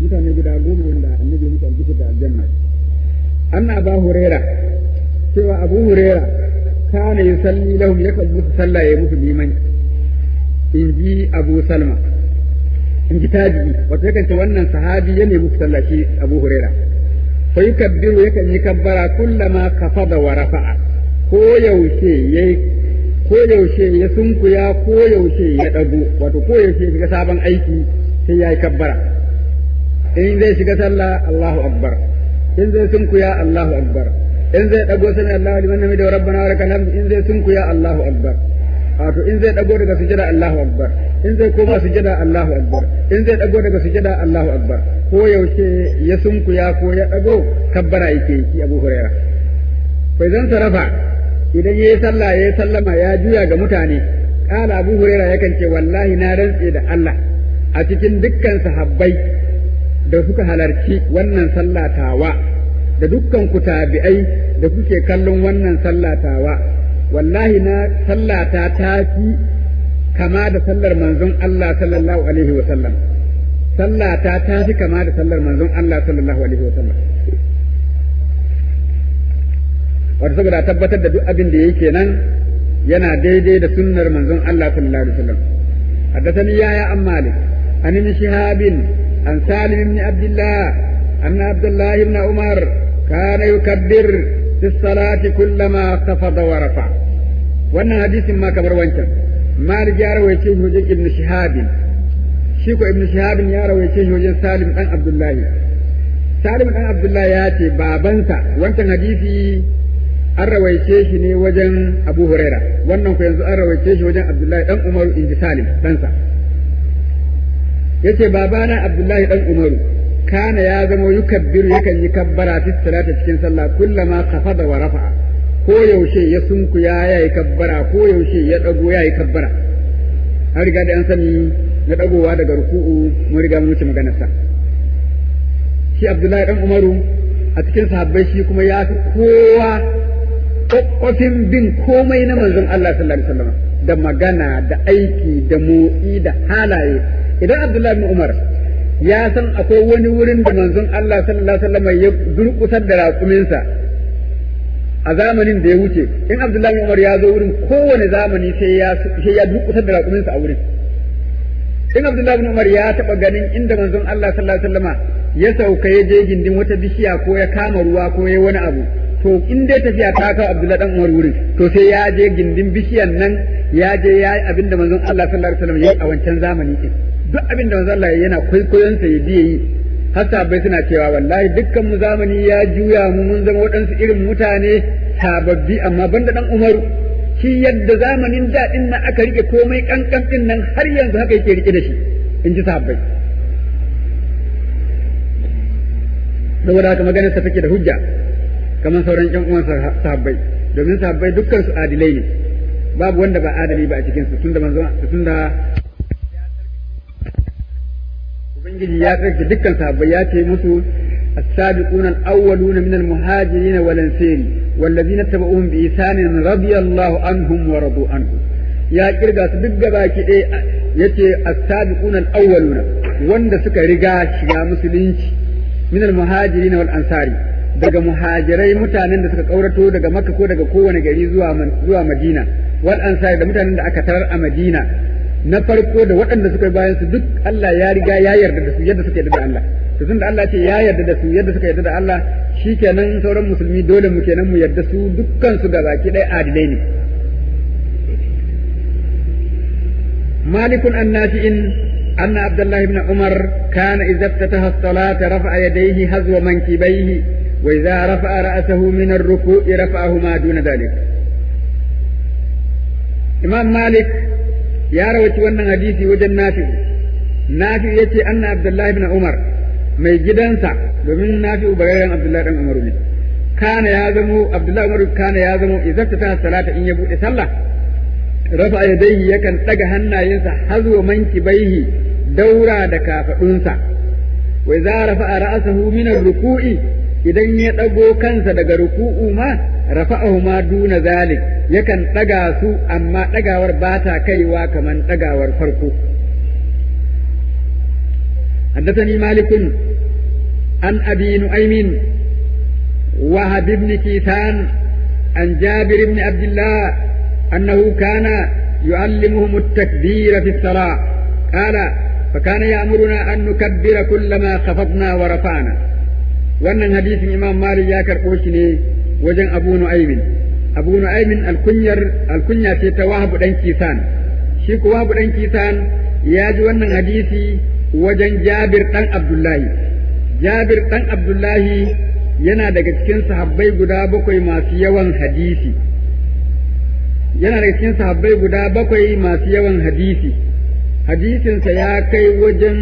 mutane guda 10 wanda annabi musu albishir da aljanna anna Abu Huraira cewa Abu Huraira kana yusalli lahum yakan musu sallah ya musu liman in ji Abu Salma in ji tabi'i wato yakan ce wannan sahabi ya ne musu sallah shi Abu Huraira fa yukabbiru yakan yi kabbara kullama kafada wa rafa'a ko yaushe ya sunkuya ko yaushe ya dago wato ko yaushe shiga sabon aiki sai yayi kabbara in zai shiga sallah Allahu akbar in zai sunkuya Allahu akbar in zai dago sami Allahu liman hamida rabbana wa lakal hamd in zai sunkuya Allahu akbar wato in zai dago daga sujada Allahu akbar in zai koma sujada Allahu akbar in zai dago daga sujada Allahu akbar ko yaushe ya sunkuya ko ya dago kabbara yake yi Abu Hurairah fa idan sarafa idan yayi sallah yayi sallama ya juya ga mutane kala Abu Hurairah yakan ce wallahi na rantse da Allah a cikin dukkan sahabbai da suka halarci wannan sallatawa da dukkan ku tabi'ai da kuke kallon wannan sallatawa wallahi na sallata ta fi kama da sallar manzon Allah sallallahu alaihi wa sallam sallata ta fi kama da sallar manzon Allah sallallahu alaihi wa sallam wato saboda tabbatar da duk abin da yake nan yana daidai da sunnar manzon Allah sallallahu alaihi wa sallam haddathani ya an Malik an ibn Shihab an Salim ibn Abdullah anna Abdullah ibn Umar kana yukabbir في الصلاة كلما خفض ورفع wannan hadisin ma kamar wancan Malik ya rawaice shi wajen Ibn Shihab shi ko Ibn Shihab ya rawaice shi wajen Salim dan Abdullahi Salim dan Abdullahi ya ce babansa wancan hadisi an rawaice shi ne wajen Abu Huraira wannan ko yanzu an rawaice shi wajen Abdullahi dan Umaru inji Salim ɗansa yace babana Abdullahi dan Umaru kana ya zama yukabbiru yakan yi kabbara fi salati cikin sallah kullama khafada wa rafa'a ko yaushe ya sunkuya yayi kabbara ko yaushe ya dago yayi kabbara har riga da an sani na dagowa daga ruku'u mun riga mun wuce maganar sa shi Abdullahi dan Umaru a cikin sahabbai shi kuma ya fi kowa kokkofin bin komai na manzon Allah sallallahu alaihi wasallam da magana da aiki da motsi da halaye idan Abdullahi ibn Umar ya san akwai wani wurin da manzon Allah sallallahu alaihi wasallam ya durƙusar da raƙuminsa a zamanin da ya wuce in Abdullahi Umar ya zo wurin kowane zamani sai ya durƙusar da raƙuminsa a wurin in Abdullahi Umar ya taɓa ganin inda manzon Allah sallallahu alaihi wasallam ya sauka ya je gindin wata bishiya ko ya kama ruwa ko ya wani abu to in dai tafiya ta kawo Abdullahi dan Umar wurin to sai ya je gindin bishiyan nan ya je ya yi abinda manzon Allah sallallahu alaihi wasallam ya yi a wancan zamani din duk abin da manzo Allah yana kwaikwayon sa ya biye yi har sahabbai suna cewa wallahi dukkan mu zamani ya juya mu mun zama waɗansu irin mutane sababbi amma banda dan Umaru shi yadda zamanin da din nan aka rike komai kankan din nan har yanzu haka yake rike da shi in ji sahabbai saboda haka maganar sa take da hujja kamar sauran ƴan uwan sahabbai domin sahabbai dukkan su adilai ne babu wanda ba adali ba a cikin su tunda ubangiji ya tsarki dukkan sahabbai ya ce musu as-sabiquna al-awwaluna min al-muhajirin wal ansar wallazina tabauhum bi ihsan radiyallahu anhum wa radu anhu ya kirga su duk gabaki ɗaya yace as-sabiquna al-awwaluna wanda suka riga shiga musulunci min al-muhajirin wal ansari daga muhajirai mutanen da suka kaurato daga makka ko daga kowane gari zuwa madina wal ansari da mutanen da aka tarar a madina na farko da waɗanda suka bayan su duk Allah ya riga ya yarda da su yadda suka yarda da Allah to tunda Allah ce ya yarda da su yadda suka yarda da Allah shikenan sauran musulmi dole mu kenan mu yarda su dukkan su gabaki ɗaya adilai ne malikun annafi'in anna abdullah ibn umar kana idza iftataha as-salata rafa'a yadayhi hazwa mankibayhi wa idza rafa'a ra'sahu min ar-ruku'i rafa'ahu ma duna dhalik imam malik ya rawaci wannan hadisi wajen nafi yace anna abdullahi ibn umar mai gidansa domin nafi barayran abdullahi dan umar ne kana ya zamo abdullahi umar kana ya zamo idan ta salata in ya bude sallah rafa yadayhi yakan daga hannayensa hazwa mankibaihi daura da kafadunsa wa idza rafa ra'sahu min ar-ruku'i idan ya dago kansa daga ruku'u ma rafa'ahu ma duna zalik yakan daga su amma dagawar ba ta kaiwa kaman dagawar farko حدثني مالك عن أبي نعيم وهب بن كيسان عن جابر بن عبد الله أنه كان يعلمهم التكبير في الصلاة قال فكان يأمرنا أن نكبر كلما خفضنا ورفعنا. وأن حديث الإمام مالك يا كربوشني وجن أبو نعيم الكنية توهب بن كيسان شيك وهب بن كيسان ياجي وأن حديثي wajen Jabir ɗan Abdullahi. Jabir ɗan Abdullahi yana daga cikin sahabbai guda bakwai masu yawan hadisi. Hadisinsa ya kai wajen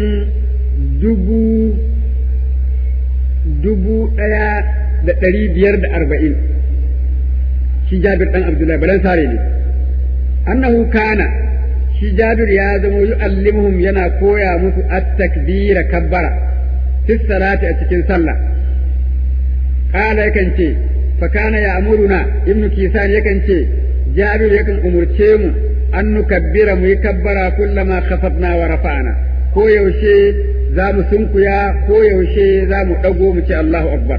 dubu ɗaya da 540. Shi Jabir ɗan Abdullahi balan sare ne. Annahu kana shi Jabir ya zama yu'allimuhum yana koya musu at-takbira kabbara fi salati a cikin sallah. Kala yakan ce fa kana ya'muruna ibnu Kisan yakan ce Jabir yakan umurce mu an nukabbira mu yi kabbara kullama khafadna wa rafa'na ko yaushe za mu sunkuya ko yaushe za mu dago mu ce Allahu akbar.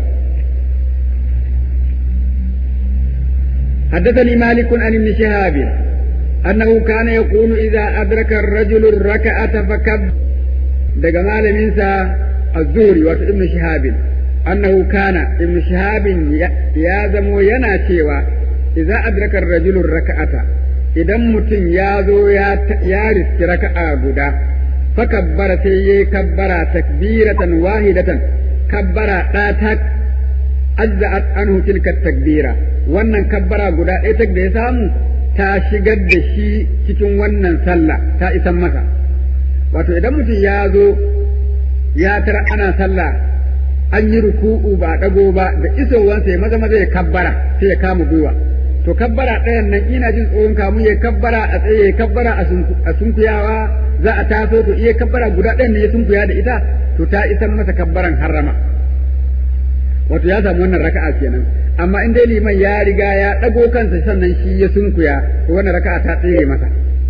حدثني مالك عن ابن شهاب أنه كان يقول إذا أدرك الرجل الركعة فكبر دجمال منسى الزهري وابن شهاب أنه كان ابن شهاب يازم يناتيوا إذا أدرك الرجل الركعة إذا متن يازو يارس ركعة غدا فكبر سي كبر تكبيرة واحدة كبر تاتك أجزأت عنه تلك التكبيرة وأن كبر غدا إتك ديسامو ta shigar da shi cikin wannan sallah ta isan masa. Wato idan mutum ya zo ya tara ana sallah an yi ruku'u ba ɗago ba da isowansa ya maza ya kabbara sai ya kama gwiwa. To kabbara ɗayan nan ina jin tsoron kamun ya kabbara a tsaye ya kabbara a sunkuyawa za a taso to iya kabbara guda ɗayan ne ya sunkuya da ita to ta isan masa kabbaran harrama. Wato ya samu wannan raka'a kenan. Amma in dai liman ya riga ya ɗago kansa sannan shi ya sunkuya to wannan raka'a ta tsere masa.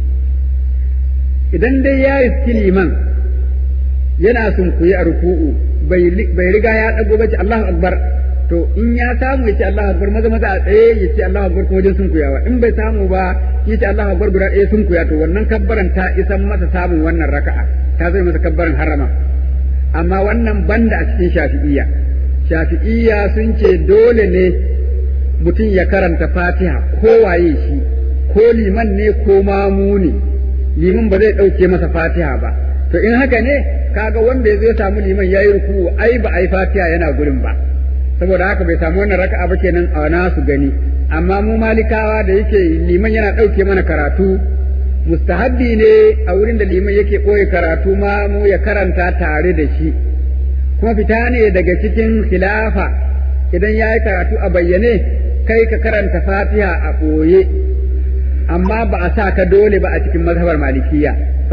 Idan dai ya riski liman yana sunkuye a ruku'u bai riga ya ɗago ba ce Allahu Akbar to in ya samu ya ce Allahu Akbar maza a tsaye ya ce Allahu Akbar ko wajen sunkuyawa in bai samu ba ya ce Allahu Akbar guda ɗaya sunkuya to wannan kabbaran ta isan masa samun wannan raka'a ta zai masa kabbaran harama. Amma wannan banda a cikin Shafi'iyya sun ce dole ne mutum ya karanta Fatiha ko waye shi ko liman ne ko mamu ne liman ba zai ɗauke masa Fatiha ba to in haka ne kaga wanda ya zo ya samu liman yayi ruku ai ba ai Fatiha yana gurin ba saboda haka bai samu wannan raka'a ba kenan a nasu gani. Amma mu Malikawa da yake liman yana ɗauke mana karatu mustahabbi ne a wurin da liman yake ɓoye karatu ma mu ya karanta tare da shi kuma fita ne daga cikin khilafa idan ya yi karatu a bayyane kai ka karanta Fatiha a ɓoye amma ba a sa ka dole ba a cikin mazhabar malikiya.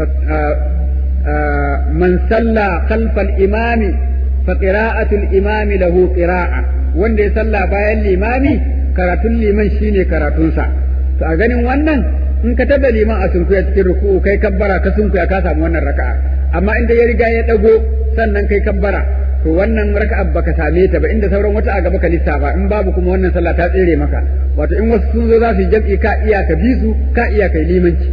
Man salla khalfal imami fa qira'atul imami lahu qira'a wanda ya salla bayan limami karatun liman shine karatunsa. To a ganin wannan in ka tada liman a sunkuya cikin ruku'u kai kabbara ka sunkuya ka samu wannan raka'a amma inda ya riga ya dago sannan kai kabbara to wannan raka'a baka same ta ba inda sauran wata a gaba ka lissafa in babu kuma wannan sallah ta tsere maka. Wato in wasu sun zo za su yi jam'i ka iya ka bi su ka iya kai limanci.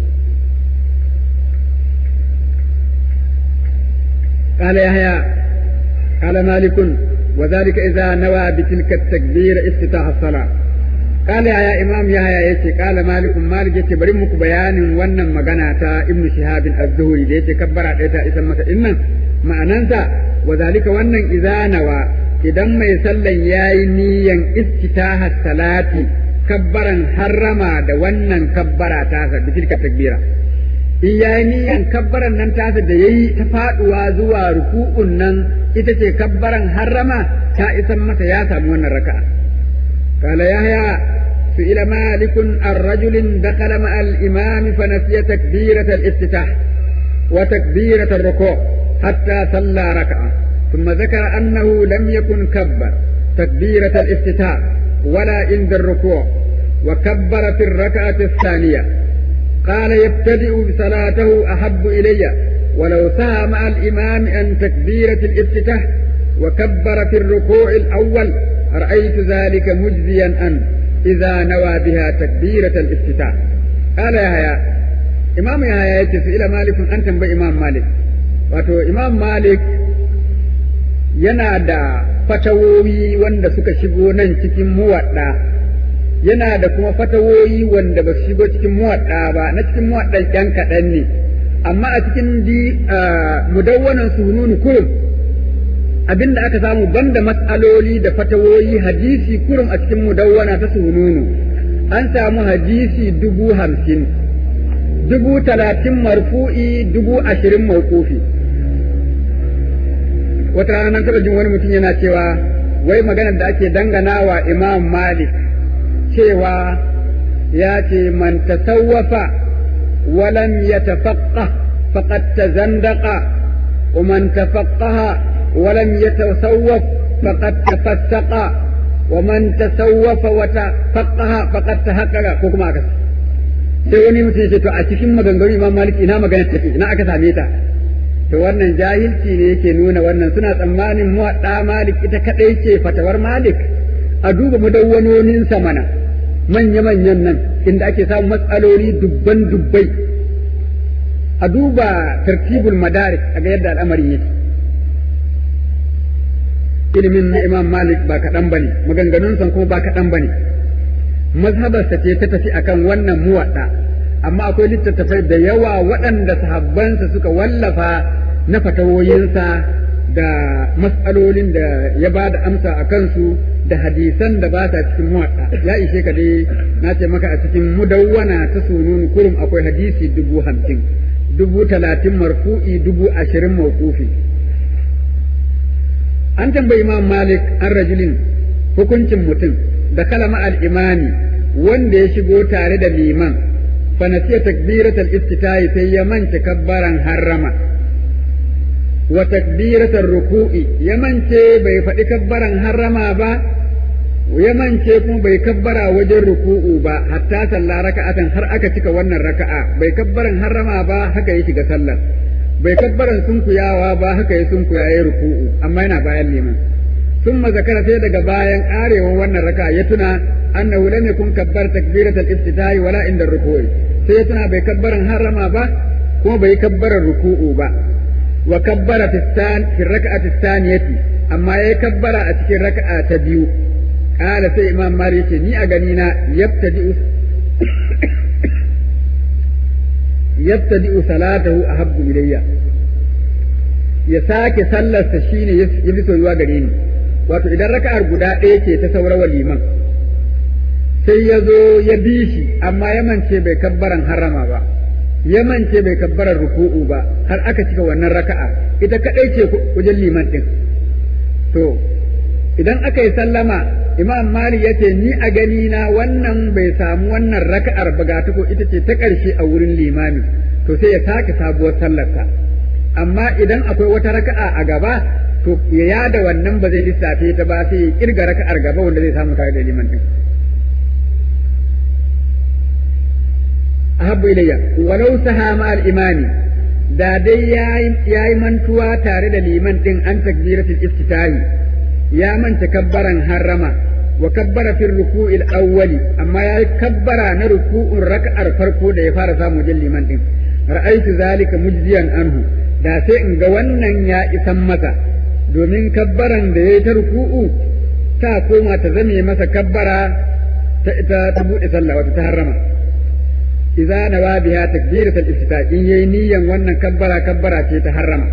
قال يحيى قال مالك وذلك إذا نوى بتلك التكبير افتتاح الصلاة. قال يا إمام يحيى يتي قال مالك يتي bari muku bayanin wannan magana ta Ibn Shihab az-Zuhri da yake kabbara ɗaya ta isan masa innan ma'anansa wa zalika wannan idza nawa idan mai sallan yayi niyan iftitaha salati kabbaran harrama da wannan kabbara ta sa bitilka takbira in yayi niyan kabbaran nan ta da yayi ta faduwa zuwa ruku'un nan ita ce kabbaran harrama ta isan masa ya samu wannan raka'a. قال يحيى سئل مالك عن رجل دخل مع الإمام فنسي تكبيرة الافتتاح وتكبيرة الركوع حتى صلى ركعة ثم ذكر أنه لم يكن كبر تكبيرة الافتتاح ولا عند الركوع وكبر في الركعة الثانية قال يبتدئ صلاته أحب إلي ولو سهى مع الإمام عن تكبيرة الافتتاح وكبر في الركوع الأول رأيت ذلك مجزيا أن إذا نوى بها تكبيرة الافتتاح. قال يحيى إمام يحيى إلى مالك أنت بإمام مالك wato Imam Malik yana da fatawoyi wanda suka shigo nan cikin muwadda yana da kuma fatawoyi wanda ba su shigo cikin muwadda ba na cikin muwaddan ɗan kaɗan ne amma a cikin mudawwanan sununu kurum abinda aka samu banda mas'aloli da fatawoyi hadisi kurum a cikin mudawwana ta sununu an samu hadisi 50,000 30,000 marfu'i 20,000 mawqufi. Wata rana nan taɓa jin wani mutum yana cewa wai maganar da ake dangana wa Imam Malik cewa ya ce man tasawwafa wa lam yatafaqqah faqad tazandaqa wa man tafaqqaha wa lam yatasawwaf faqad tafassaqa wa man tasawwafa wa tafaqqaha faqad tahaqqaqa ko kuma aka sai wani mutum ya ce to a cikin maganganun Imam Malik ina maganar take ina aka same ta to wannan jahilci ne yake nuna wannan suna tsammanin muwadda Malik ita kadai ce fatawar Malik a duba mudawwanonin sa mana manya-manyan nan inda ake samun matsaloli dubbai a duba tartibul madarik a ga yadda al'amarin yake ilimin na Imam Malik ba kaɗan bane maganganun san kuma ba kaɗan bane mazhabarsa ce ta tafi akan wannan muwadda amma akwai littattafai da yawa waɗanda sahabbansa suka wallafa na fatawoyinsa da mas'alolin da ya ba da amsa a kansu da hadisan da ba sa cikin muwaɗa ya ishe ka dai na ce maka a cikin mudawwana ta sunun kurum akwai hadisi 50,000 30,000 marfu'i 20,000 mawqufi. An tambayi Imam Malik an rajulin hukuncin mutum da kalama al-imani wanda ya shigo tare da liman fa nasiya takbiratul istitahi sai ya manta kabbaran harrama wa takbiratul ruku'i ya mance bai faɗi kabbaran harrama ba ya mance kuma bai kabbara wajen ruku'u ba hatta sallah raka'atan har aka cika wannan raka'a bai kabbaran harrama ba haka ya shiga sallar bai kabbaran sunkuyawa ba haka ya sunkuya ya ruku'u amma yana bayan liman ثم ذكر sai daga bayan arewan wannan raka'a ya tuna annahu lam yakun kabbar takbiratul iftitahi wala inda ruku'i sai ya tuna bai kabbaran harrama ba kuma bai kabbaran ruku'u ba wa kabbara fi raka'ati thaniyati amma yayi kabbara a cikin raka'a ta biyu kala sai Imam Malik yace ni a gani na yabtadi'u salatahu ahabbu ilayya ya sake sallarsa shine ya bi soyuwa gare ni wato idan raka'ar guda ɗaya ce ta saurawa liman sai ya zo ya bi shi amma ya mance bai kabbaran harama ba ya mance bai kabbaran ruku'u ba har aka cika wannan raka'a ita kadai ce wajen liman din to idan aka yi sallama Imam Malik ya ce ni a gani na wannan bai samu wannan raka'ar ba ga ko ita ce ta ƙarshe a wurin limami to sai ya sake sabuwar sallarsa amma idan akwai wata raka'a a gaba to ya yada wannan ba zai lissafe ta ba sai ya kirga raka'ar gaba wanda zai samu tare da liman din ahabbu ilayya walau saha ma al-imani da dai yayi mantuwa tare da liman din an takbiratul iftitahi ya manta kabbaran harrama wa kabbara fi ruku'il awwali amma yayi kabbara na ruku'un raka'ar farko da ya fara samu jin liman din ra'aytu zalika mujziyan anhu da sai in ga wannan ya isan masa domin kabbaran da yayi ta ruku'u ta koma ta zame masa kabbara ta bude sallah wata ta harrama idza nawa biha takbiratul iftitah in yayi niyyan wannan kabbara ce ta harrama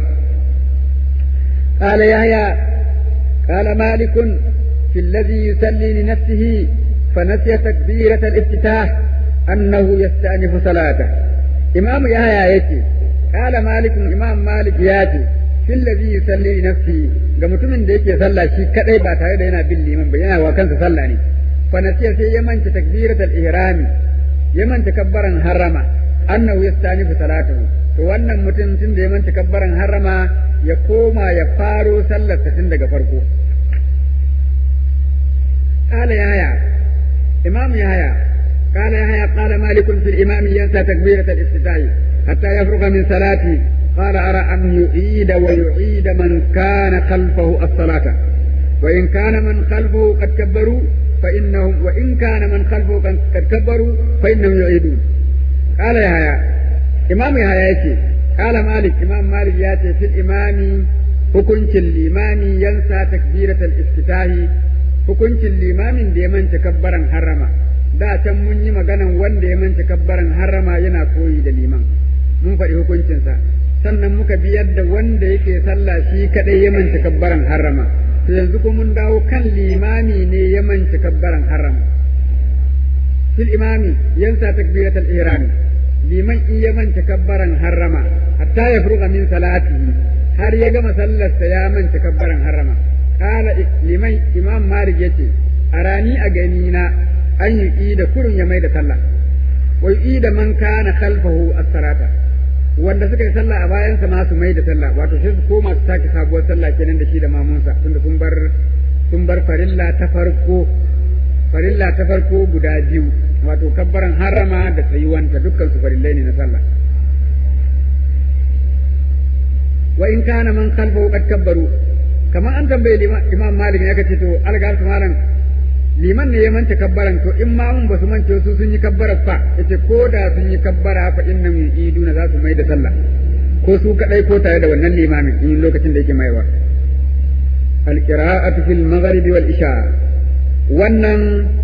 qala yahya qala malik fi alladhi yusalli li nafsihi fa nasiya takbiratul iftitah annahu yasta'nifu salata imam yahya yace qala malik imam malik yace fi alladhi yusalli li nafsihi ga mutumin da yake sallah shi kadai ba tare da yana bin liman ba yana wa kansa sallah ne fa nasiya sai ya manta takbiratul ihrami ya manta kabbaran harama annahu yastanifu salatahu to wannan mutum tun da ya manta kabbaran harama ya koma ya faro sallar tun daga farko qala yahya imam yahya qala yahya qala malik fil imam yansa takbirat al-istita'i hatta yafruga min salati قال أرى أن يعيد ويعيد من كان خلفه الصلاة وإن كان من خلفه قد كبروا فإنهم وإن كان من خلفه قد كبروا فإنهم يعيدون. قال يحيى إمام يحيى يأتي قال مالك إمام مالك يأتي في الإمام hukuncin limami yansa takbiratul iftitahi hukuncin limamin da ya manta kabbaran harama da can mun yi maganan wanda ya manta kabbaran harama yana koyi da liman mun faɗi hukuncinsa sannan muka biyar da wanda yake sallah shi kadai ya manta kabbaran harama to yanzu kuma mun dawo kan limami ne ya manta kabbaran harama fil imami yansa takbiratul ihram liman in ya manta kabbaran harama hatta ya furga min salatihi har ya gama sallarsa ya manta kabbaran harama kala liman imam malik yace arani a gani na an yi da kurun ya mai da sallah wai ida man kana khalfahu as-salata wanda suka yi sallah a bayan sa ma su mai da sallah wato sai su koma su sake sabuwar sallah kenan da shi da mamunsa tunda sun bar farilla ta farko guda biyu wato kabbaran harama da tsayuwanta dukkan su farillai ne na sallah wa in kana man khalfahu qad kabbaru kamar an tambaye imam malik ya kace to algar malam liman ne ya manta kabbaran to in ma mun basu mance su sun yi kabbara fa yace ko da sun yi kabbara fa innam yu'iduna za su mai da sallah ko su kadai ko tare da wannan limamin in lokacin da yake maiwa alqira'atu fil maghrib wal isha wannan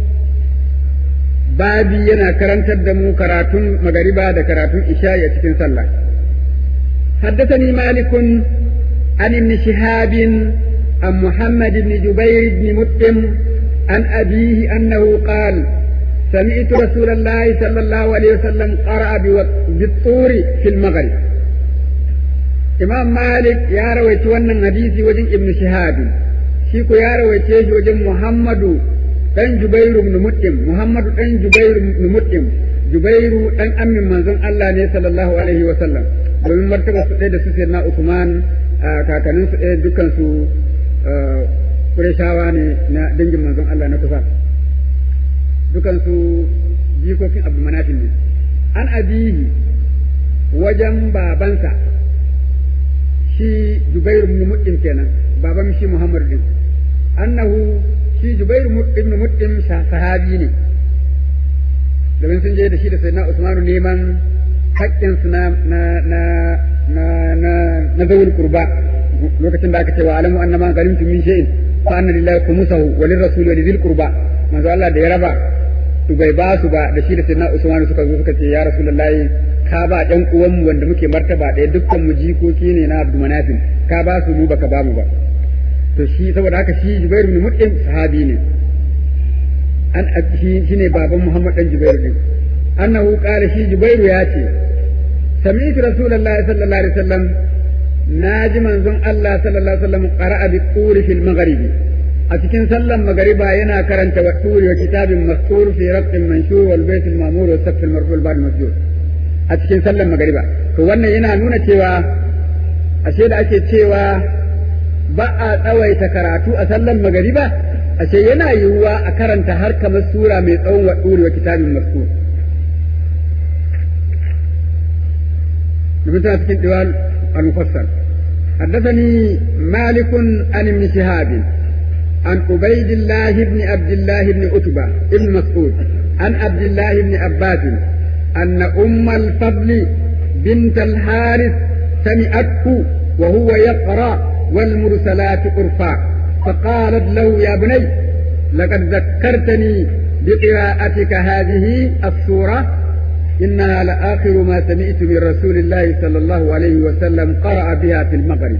babi yana karantar da mu karatun magariba da karatun isha a cikin sallah حدثني مالك عن ابن شهاب عن محمد بن جبير بن مطعم عن أبيه أنه قال سمعت رسول الله صلى الله عليه وسلم قرأ بالطور في المغرب. إمام مالك يا رويت ونن حديثي وجن ابن شهاب شيكو يا رويت وجن محمد بن جبير بن مطعم محمد بن جبير بن مطعم جبير بن أم منزل الله صلى الله عليه وسلم domin martaba su ɗaya da su sai na Usman kakannin su ɗaya dukkan su Qurayshawa ne na dangin manzon Allah na kusa dukkan su jikokin Abu Manafin ne an abihi wajen babansa shi Jubair ibn Mut'im kenan baban shi Muhammad din annahu shi Jubair ibn Mut'im sahabi ne domin sun je da shi da sayyidina Usman neman haƙƙinsu na zawul kurba lokacin da aka ce wa alamu annama galimtu min shay'in fa anna lillahi khumsahu wa lirrasuli wa lidhil qurba manzo Allah da ya raba su bai ba su ba da shi da sayyidina Usman suka zo suka ce ya rasulullahi ka ba ɗan uwan mu wanda muke martaba ɗaya dukkan mu jikoki ne na Abdul Manafin ka ba su mu baka ba mu ba to shi saboda haka shi Jubair ibn Mut'im sahabi ne an shi ne baban Muhammad dan Jubair din annahu qala shi Jubair ya ce sami'tu rasulullahi sallallahu alaihi wasallam naji manzon Allah sallallahu alaihi wasallam qara'a bi turi fil maghrib a cikin sallan magariba yana karanta wa turi wa kitabin mastur fi raqin manshur wal bayt al ma'mur wa saqf al marfu' ba'd masjud a cikin sallan magariba to wannan yana nuna cewa ashe da ake cewa ba a tsawaita karatu a sallan magariba ashe yana yiwuwa a karanta har kamar sura mai tsawon wa turi wa kitabin mastur مثل في الديوان المفصل حدثني مالك عن ابن شهاب عن عبيد الله بن عبد الله بن عتبة بن مسعود عن عبد الله بن عباس أن أم الفضل بنت الحارث سمعته وهو يقرأ والمرسلات عرفا فقالت له يا بني لقد ذكرتني بقراءتك هذه السورة إنها لآخر ما سمعت من رسول الله صلى الله عليه وسلم قرأ بها في المغرب.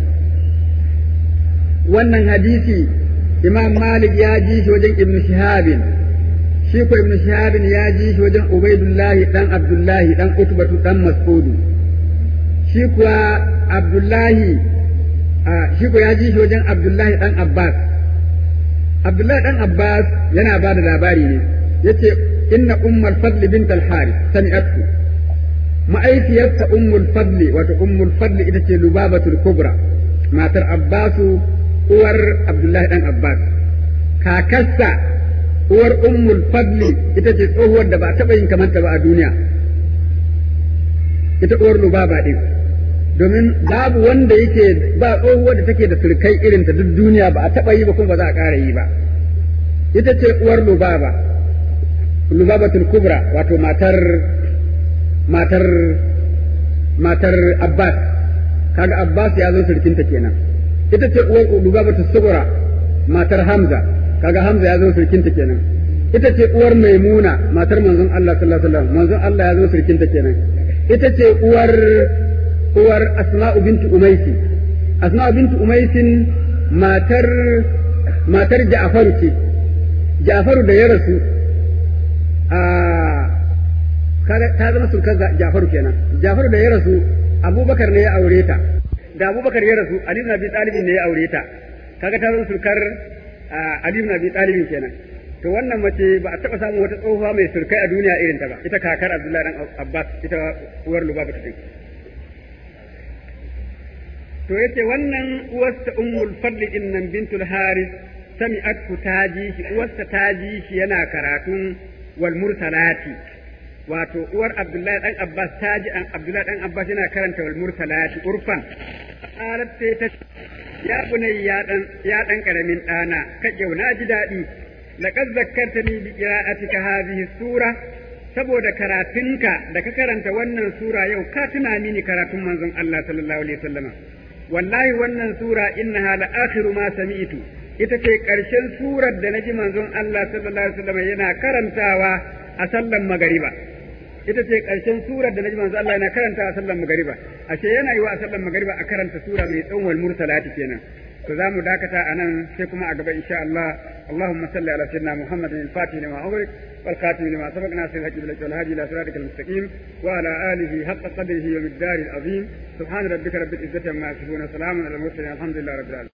وأن حديثي إمام مالك ياجيش وجن ابن شهاب شيخ ابن شهاب ياجيش وجن عبيد الله دان عبد الله دان عتبة دان مسعود شيخ عبد الله شيخ ياجيش وجن عبد الله دان عباس عبد الله دان عباس yana ba da labari ne yace إن أم الفضل بنت الحارث سمعته ma'aikiyarta ummul fadli wato ummul fadli ita ce lubabatul kubra matar abbasu uwar abdullahi dan abbas kakarsa uwar ummul fadli ita ce tsohuwar da ba taɓa yin kamanta ba a duniya ita uwar lubaba din domin babu wanda yake ba tsohuwar da take da surkai irin ta duk duniya ba a taɓa yi ba kuma ba za a ƙara yi ba ita ce uwar lubabatul kubra wato matar Abbas kaga Abbas ya zo surkinta kenan ita ce uwar lubabatul sugura matar Hamza kaga Hamza ya zo surkinta kenan ita ce uwar Maimuna matar manzon Allah sallallahu alaihi wasallam manzon Allah ya zo surkinta kenan ita ce uwar Asma'u bintu Umaysi Asma'u bintu Umaysin matar Ja'faru ce Ja'faru da ya rasu ta zama surkar Ja'faru kenan Ja'faru da ya rasu Abubakar ne ya aure ta da Abubakar ya rasu Ali ibn Abi Talib ne ya aure ta kaga ta zama surkar Ali ibn Abi Talib kenan to wannan mace ba a taba samun wata tsohuwa mai surkai a duniya irin ta ba ita kakar Abdullahi dan Abbas ita uwar Lubaba ta to yace wannan uwarsa Ummul Fadl innan bintul Haris sami'at taji shi uwarsa taji shi yana karatun wal mursalati wato uwar Abdullahi dan Abbas taji an Abdullahi dan Abbas yana karanta wal mursalati urfan qalat sai ta ya bunayya ya dan karamin dana ka na ji dadi laqad zakkartani bi qira'atika hadhihi sura saboda karatunka da ka karanta wannan sura yau ka tuna mini karatun manzon Allah sallallahu alaihi wasallam wallahi wannan sura innaha la akhiru ma sami'tu ita ce karshen surar da naji manzon Allah sallallahu alaihi wasallam yana karantawa a sallan magariba ita ce karshen surar da naji manzon Allah yana karantawa a sallan magariba ashe yana yi wa a sallan magariba a karanta sura mai tsawon mursalati kenan to za mu dakata a nan sai kuma a gaba insha Allah Allahumma salli ala sayyidina Muhammadin al-Fatih lima ughliq wal khatim lima sabaq nasir al-haqq bil hadi ila siratikal mustaqim wa ala alihi haqqa qadrihi wa miqdarihi al-azim subhana rabbika rabbil izzati amma yasifun wa salamun ala al-mursalin alhamdulillahi rabbil alamin